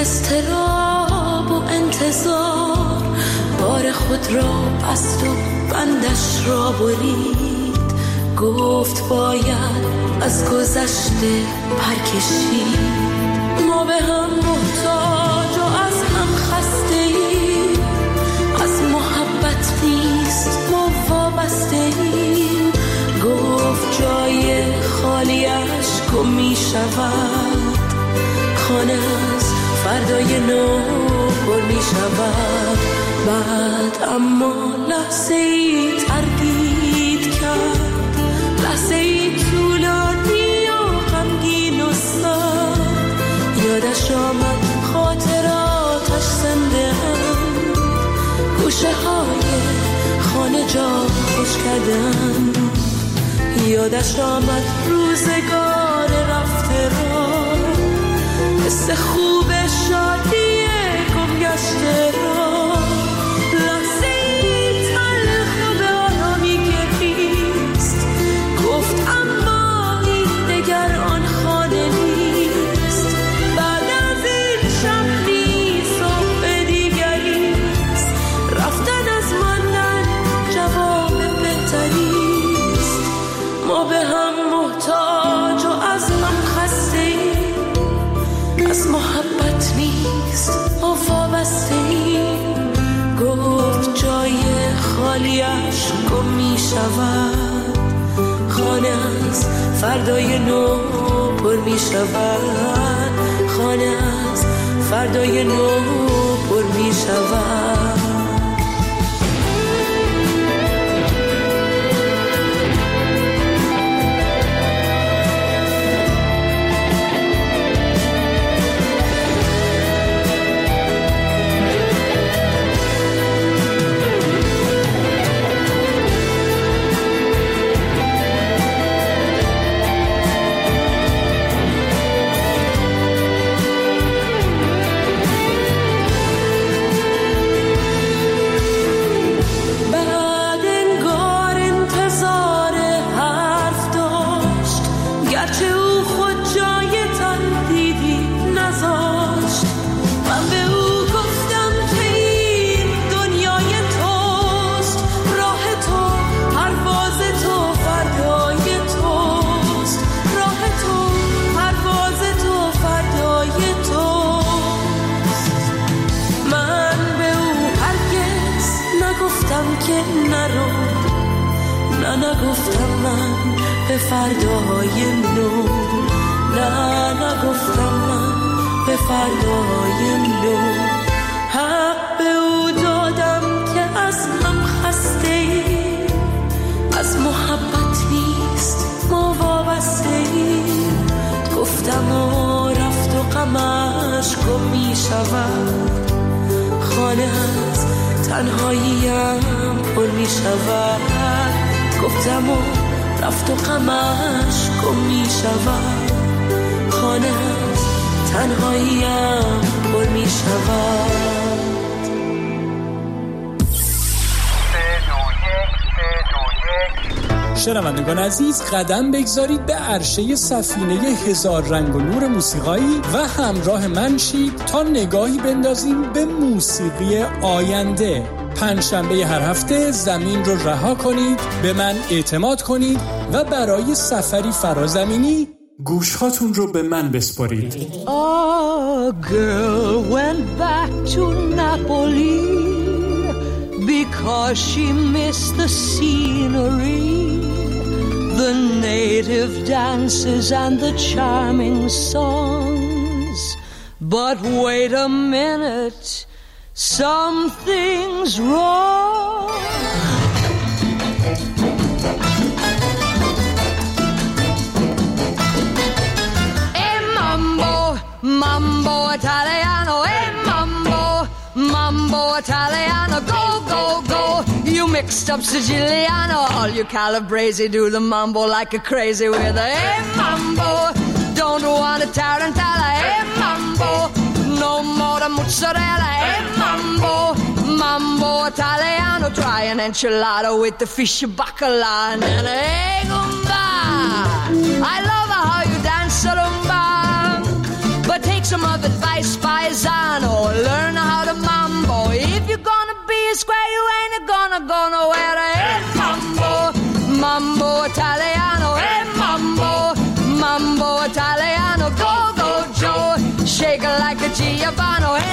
اضطراب و انتظار بار خود را بست و بندش را برید. گفت باید از گذشته پرکشید. ما به هم محتاج و از هم خسته ایم، از محبت نیست ما وابسته ایم. گفت جای خالیش گم می شود، خانه از فردای نو پر می شود. بعد اما لحظه ای تردید کرد، لحظه ای طولانی و غمگین و سرد. یادش آمد خاطراتش زنده هم، گوشه های خانه جا خوش کردن. یادش آمد روزگار رفته را، حس خوب شادی گم گشته را. لحظه ای تلخ به آرامی گریست، گفت اما این دگر آن خانه نیست. بعد از این شب نیست صبح دیگریست، رفتن از ماندن جواب بهتریست. ما به هم محتاج و از هم خسته ایم، از محبت نیست ما وابسته ایم. گفت جای خالیش گم می شود، خانه از فردای نو پر می شود. خانه از فردای نو پر می شود. نگفتم من به فردای نو، نگفتم من به فردای نو. حق به او دادم که از هم خسته ایم، از محبت نیست ما وابسته ایم. گفتم و رفت و غمش گم می شود، خانه از تنهاییم پر می شود. گفتم و رفت و غمش گم می شود، خانه از تنهاییم پر می شود. شنوندگان عزیز، قدم بگذارید به عرشه سفینه هزار رنگ و نور موسیقایی و همراه من شید تا نگاهی بندازیم به موسیقی آینده. پنجشنبه هر هفته زمین رو رها کنید، به من اعتماد کنید و برای سفری فرازمینی گوشهاتون رو به من بسپارید. A girl went back to Napoli because she missed the scenery, the native dances and the charming songs. But wait a minute, something's wrong. Mambo Italiano, mambo Italiano, go, go, go. You mixed up Siciliano, all you Calabrese do the mambo like a crazy with a mambo. Don't want a tarantella, mambo. No more the mozzarella, mambo. Mambo Italiano, try an enchilada with the fish bacala and an gumba. I love how you dance rumba, but take some of advice by Zara.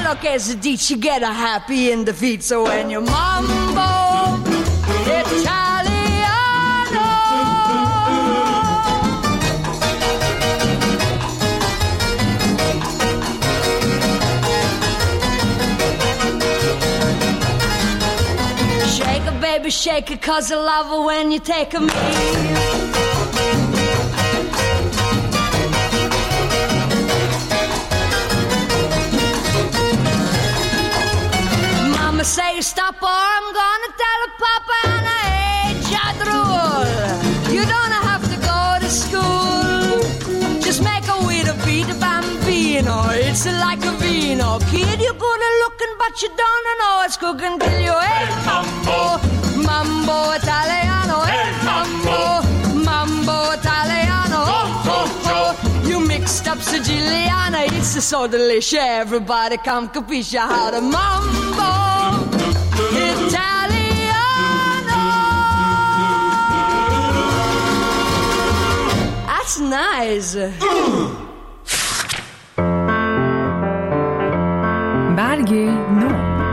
Italiano che si dice get a happy in the feet. So when you mambo Italiano, shake it, baby, shake it, 'cause I love it when you take a meal. Say stop or I'm gonna tell Papa and I hate your rule. You don't have to go to school. Just make a way to beat a bambino. It's like a vino. Kid, you're good at looking but you don't know it's cooking till you. Hey mambo, mambo Italiano. Hey mambo, mambo Italiano. Oh, oh, oh. You mixed up Siciliana. It's so delicious. Everybody come capisce how to mambo Italiano. That's nice. برگ نو.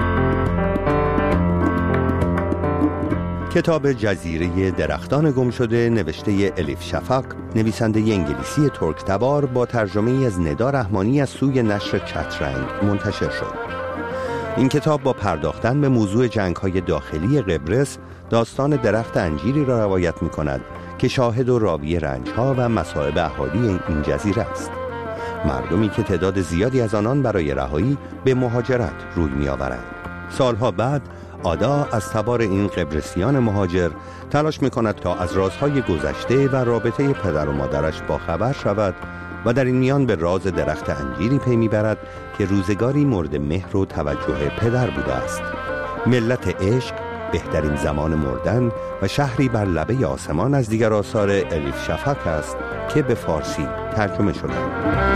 کتاب جزیره درختان گم شده نوشته الیف شفق، نویسنده انگلیسی ترک تبار، با ترجمه از ندا رحمانی از سوی نشر چترنگ منتشر شد. این کتاب با پرداختن به موضوع جنگ‌های داخلی قبرس، داستان درخت انجیری را روایت می‌کند که شاهد و راوی رنج‌ها و مصائب اهالی این جزیره است. مردمی که تعداد زیادی از آنان برای رهایی به مهاجرت روی می‌آورند. سالها بعد آدا از تبار این قبرسیان مهاجر تلاش می‌کند تا از رازهای گذشته و رابطه پدر و مادرش باخبر شود و در این میان به راز درخت انجیری پی میبرد که روزگاری مورد مهر و توجه پدر بوده است. ملت عشق، بهترین زمان مردن و شهری بر لبه آسمان از دیگر آثار الیف شفق است که به فارسی ترجمه شدند.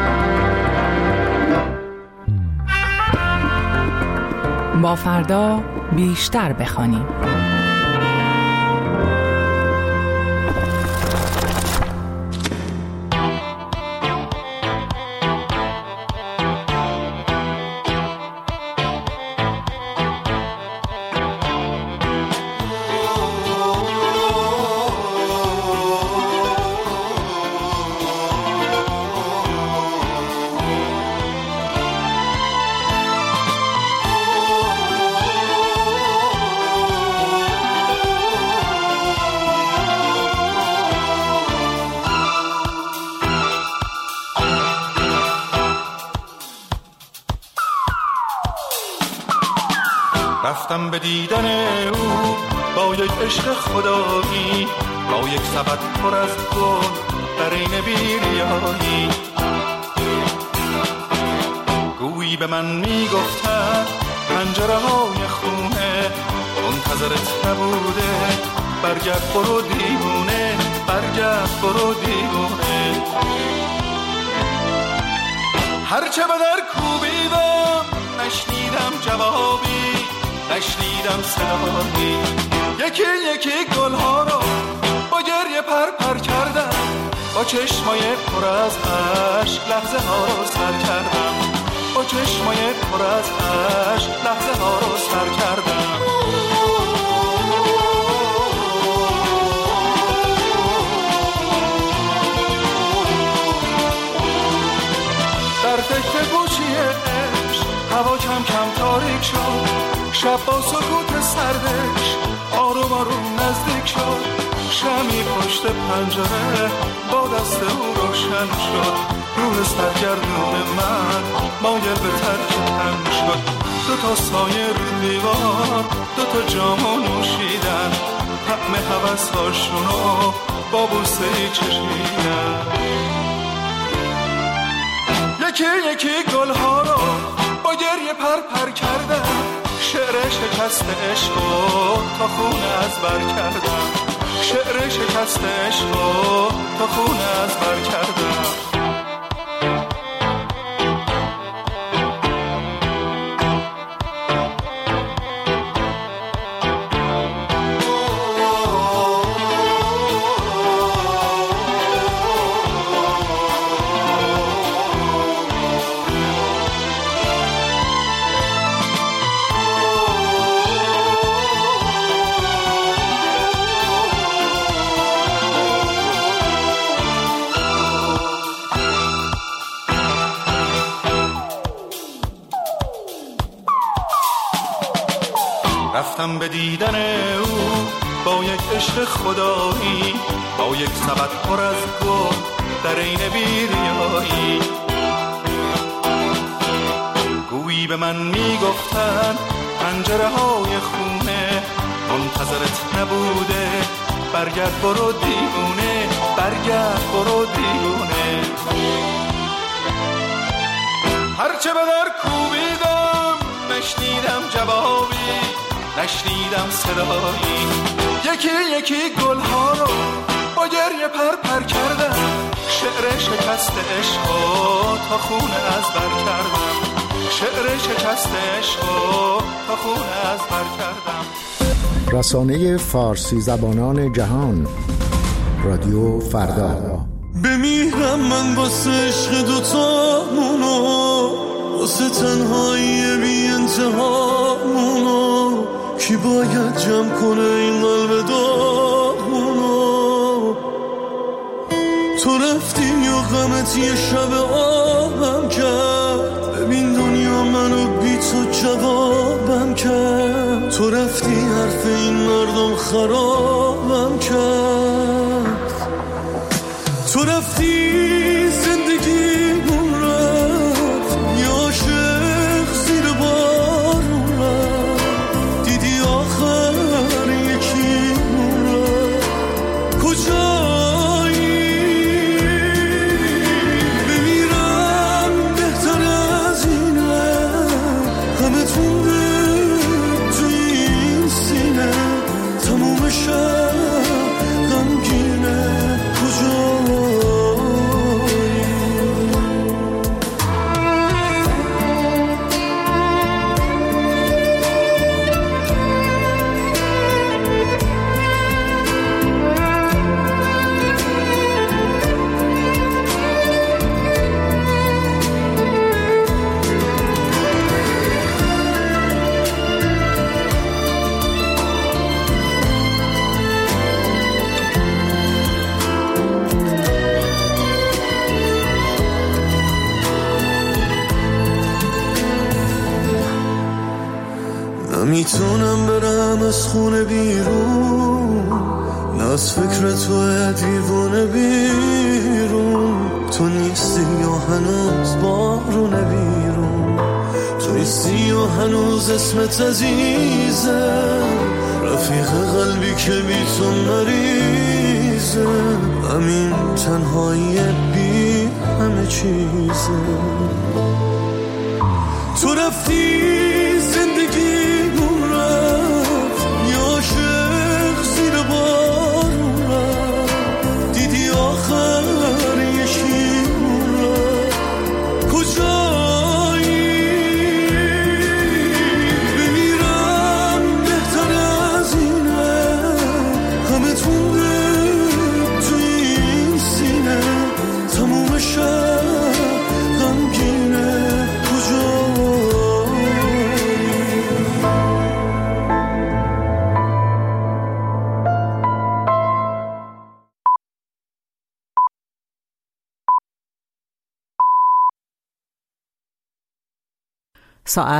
با فردا بیشتر بخوانیم. رفتم به دیدن او با یک عشق خدایی، با یک سبد پر از گل در این بیریایی. گویی به من میگفتن پنجره های خونه منتظرت نبوده، برگرد برو دیوونه، برگرد برو دیوونه. هرچه به در کوبیدم نشنیدم جوابی، نشنیدم صدایی. یکی یکی گلها رو با گریه پر کردم، با چشمای پر از عشق لحظه ها رو سر کردم، با چشمای پر از عشق لحظه ها رو سر کردم. در فکر گوشی عشق هوا کم کم تاریک شد، شب با سکوت سردش آروم آروم نزدیک شد. شمی پشت پنجره با دست او روشن شد، روح سرگردون من مایل به ترک تن شد. دوتا سایه رو دیوار، دوتا جامو نوشیدن، طعم هوس هاشونو با بوسه‌ای چشیدن. یکی یکی گلها رو با گریه پر کردم، شعر شکست عشقو تا خونه از بر کردم، شعر شکست عشقو تا خونه از بر کردم. رفتم به دیدن او با یک عشق خدایی، با یک سبد پر از گل در عین بی‌ریایی. گویی به من میگفتن پنجره های خونه منتظرت نبوده، برگرد برو دیوونه، برگرد برو دیوونه. هرچه به در کوبیدم نشنیدم جوابی، نشنیدم صدایی. یکی یکی گلها رو با گریه پر کردم، شعر شکست عشقا تا خونه از بر کردم، شعر شکست عشقا تا خونه از بر کردم. رسانه فارسی زبانان جهان، رادیو فردا. بمیرم من واسه عشق دوتامونو، واسه تنهایی بی انتهامونو، کی باید جمع کنه این قلب داغونو. تو رفتی یا غمت یه شب آبم کرد، ببین دنیا منو بی تو جوابم کرد. تو رفتی حرف این مردم خرابم کرد، تو رفتی زندگیمون رفت، یه عاشق زیر بارون رفت، دیدی آخر یکیمون رفت. کجایی بمیرم بهتر از اینه، همه تونده توی این سینه، تموم شب غمگینه. نمیتونم برم از خونه بیرون، نه از فکر تو دیوونه بیرون. تو نیستی یا هنوز بارونه بیرون، تو نیستی یا هنوز اسمت عزیزه، رفیق قلبی که بی تو مریضه. همین تنهایی بی همه چیزه. تو رفتی زندگیمون رفت، یه عاشق زیر بارون رفت، دیدی آخر یکیمون رفت. کجایی بمیرم بهتر از اینه، همه تونده توی این سینه، تموم شب غمگینه. ساعت